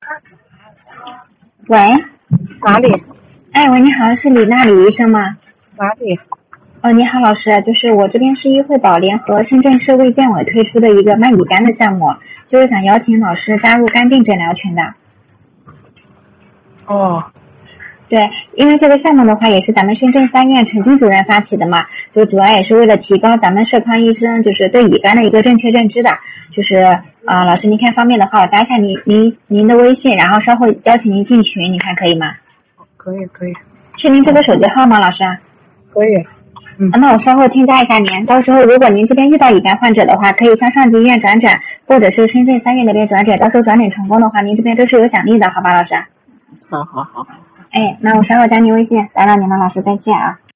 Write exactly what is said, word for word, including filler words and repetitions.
喂， 哪里？ 哎，喂，你好，是李娜李医生吗？ 哪里？ 哦，你好，老师，就是我这边是医惠宝联合深圳市卫健委推出的一个麦乙肝的项目，就是想邀请老师加入肝病诊疗群的。 哦， 对，因为这个项目的话也是咱们深圳三院陈军主任发起的嘛，就主要也是为了提高咱们社康医生就是对乙肝的一个正确认知的。就是啊、呃，老师您看方便的话，我加一下您您您的微信，然后稍后邀请您进群，你看可以吗？ 可以可以。 是您这个手机号吗，老师？ 可以。嗯、 啊，那我稍后添加一下您，到时候如果您这边遇到乙肝患者的话，可以向上级医院转诊，或者是深圳三院那边转诊，到时候转诊成功的话，您这边都是有奖励的，好吧，老师？ 好好好。 哎，那我稍后加您微信，打扰您了，老师，再见啊。